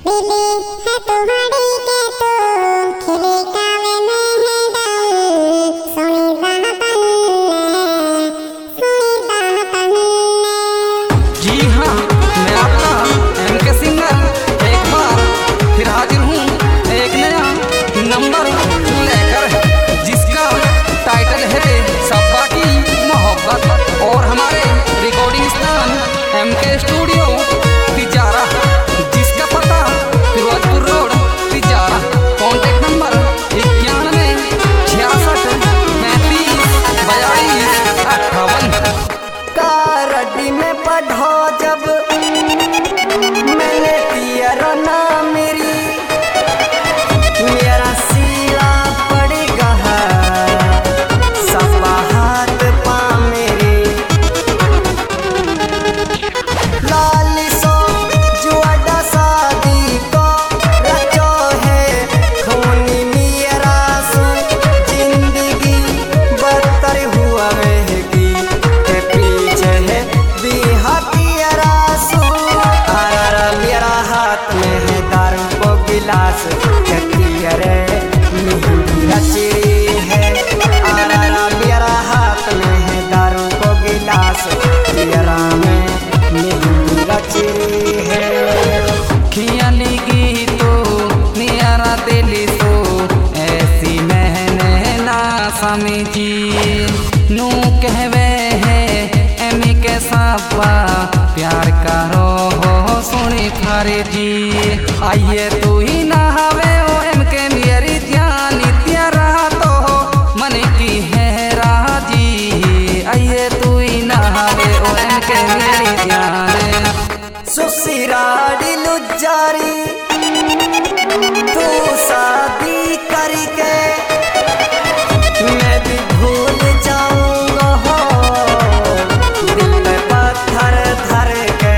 बिली है तुम्हारी के तुम खिले कावे में है डाल सोनी दाहतन जी हाँ, मैं आपका एमके सिंगर एक बार फिर हाजिर हूँ एक नया नंबर लेकर, जिसका टाइटल है सब्बा की मोहब्बत। और हमारे रिकॉर्डिंग स्थान एमके स्टूडियो तिजारा, जिसका पता Firozpur road Tijara. Contact number 91 कारडी में पढ़ो जब मैंने पियरा ना मेरी मेरा सीला पड़ेगा सब हाथ पा मेरे लाल सो जुआडा शादी को रचो है खूनी मेरा सो जिंदगी बदतर हुआ रहेगी के पीछे है बिहातिया सो मेरा हाथ में है दारू को गिलास रे रची है मेरा हाथ में है दारू को गिलास तेरा में रची है खियाली की तो नियारा दिली तो ऐसी मैंने ना समझी नू कहवे है एमी के सापा प्यार करो हो सुनी थारे जी। आइए तू ही ना हवे ओ एम के मेरी ध्यान त्यारा तो मन की है राजी। आइए तू ही ना हवे ओ एम के मेरी ध्यान सुसिराड़ी लुजारी तू शादी करके मैं भी भूल जाऊंगा हो दिल पे पत्थर धर के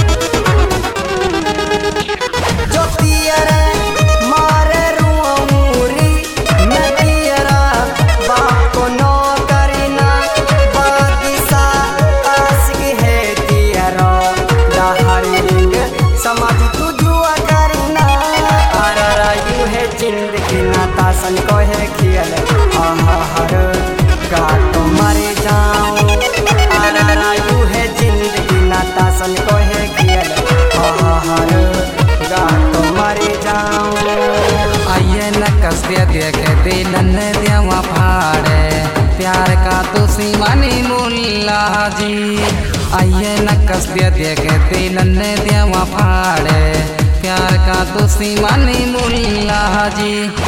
जो तियरे मारे रुआऊरी मैं तियरा बाप को नो करना बादिशा आशिक है तियरा दाहरिंग समझ तू जुआ करना आरा यू है जिंदगी नाता सन को है खेल हर का तो मर जाऊं आरा यू है जिंदगी नाता सन को है खेल हर का तो मर जाऊं। आइए न कसदिया देख दिलन देवा फाड़े प्यार का तो सीमानी मुल्ला जी। आइए न कसदिया देख दिलन देवा फाड़े प्यार का तो सीमानी मुल्ला जी।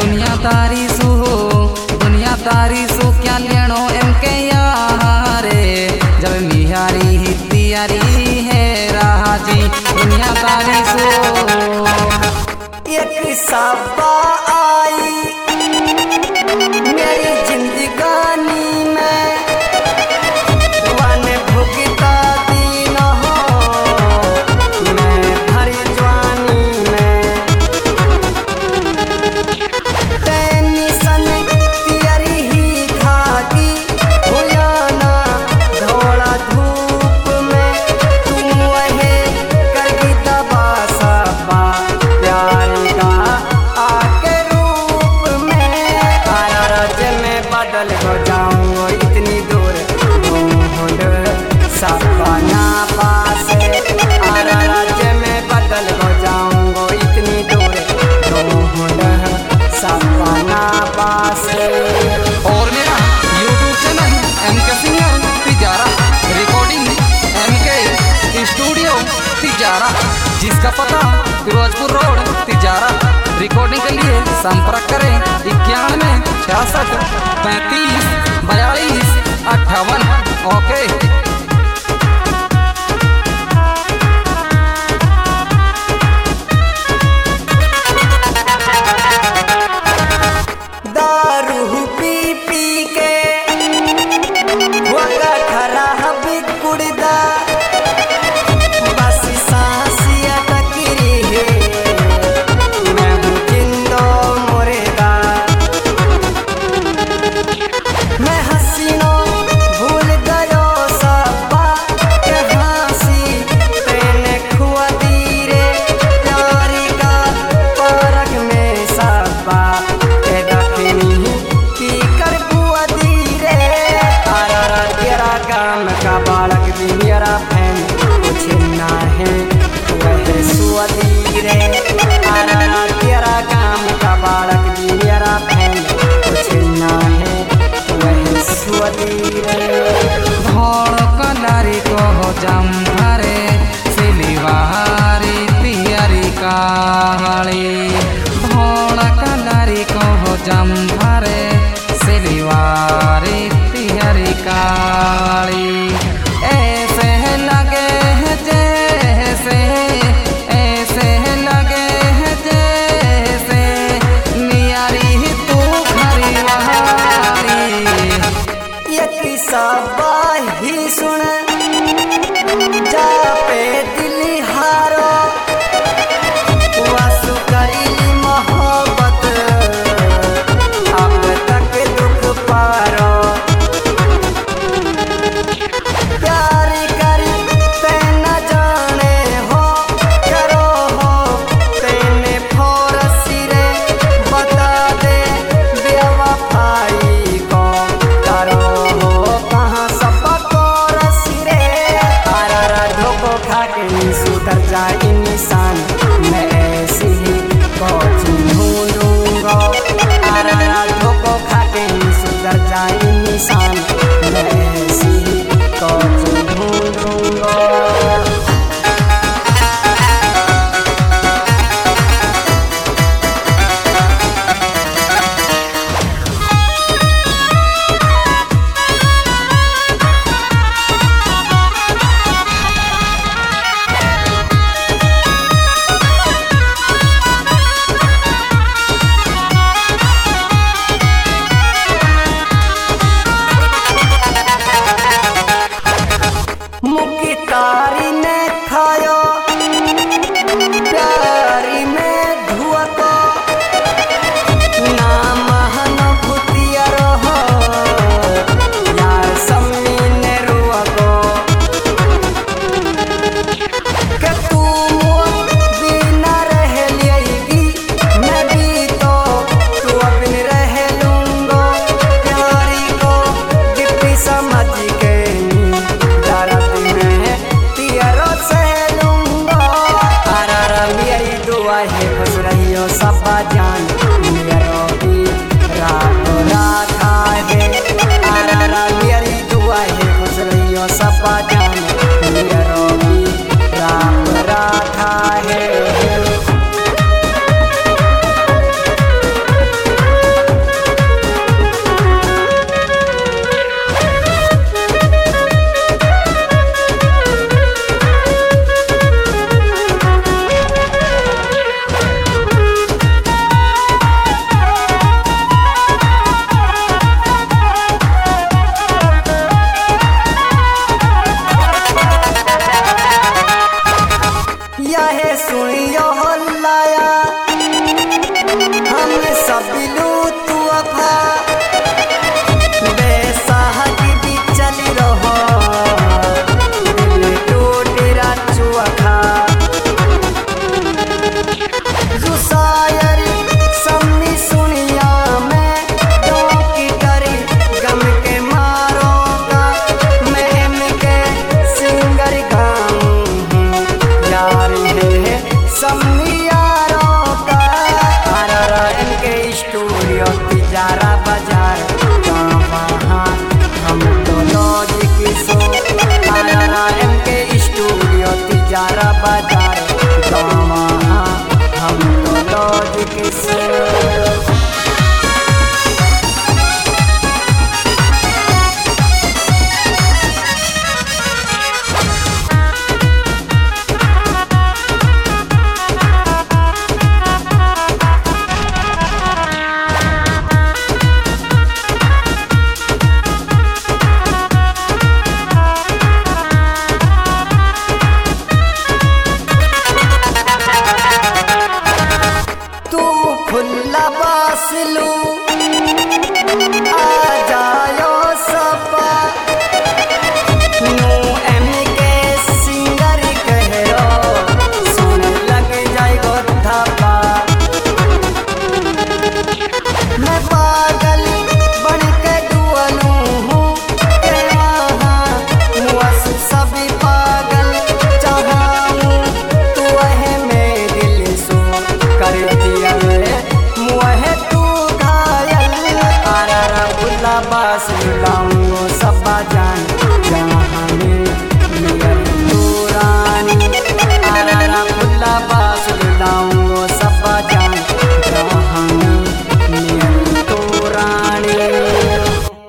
दुनिया तारी सो क्या लेनो एम के यारे जब मिहारी ही तियारी है राजी। दुनिया तारी सो एक सबा आई मेरी जिंदगानी में वन भुगता दिन हो मैं भरी जवानी में टेंशन तियरी ही खाती हुआ ना धोला धूप में तुम वहे करगी दबा सबा प्यार का आके रूप में राज्य में बदल हो जाऊं इतनी दूर ढूंढ सपना पास राज्य में बदल हो जाऊंगा इतनी दूर ढूंढ सपना पास। और मेरा YouTube channel MK singer Tijara, recording MK studio Tijara, जिसका पता फिरोजपुर रोड तिजारा। रिकॉर्डिंग के लिए संपर्क करें 91 66 35 42 58। ओके। दारू पी पी के वगा खराब कुड़दा बस सांसिया टकरी है मैं हूँ जिंदो मुर्दा मैं हसीनो भूल गयो काली भोण कलरी को जम्भरे सिलवारी तिहरी काली ऐसे लगे जैसे ऐसे लगे जैसे नियारी तू खरीवारी। ये किस्सा ही सुन जा पे दिल हारो वासु करी मोहब्बत अब तक दुख पारो प्यार करी ते न जाने हो करो हो तेने फोरसी रे बता दे बेवफाई को करो हो कहाँ सब कोरसी रे आरा धोखो खा के सुधर जाए निशान मैं ऐसी ही कोच ढूंढूंगा आरा धोखो खा के सुधर जाए निशान मैं ऐसी ही कोच ढूंढूंगा। मुकी तारी ने खायो प्यारी में धुआ को नाम अनुभूतिया रहो यार सम्मी ने रुआ को के तू बिना रह लिएगी मैं भी तो तू अपनी रह लूंगा प्यारी को डिप्टी समझ के खुश रहियो सब जान मेरो भी रातो रात है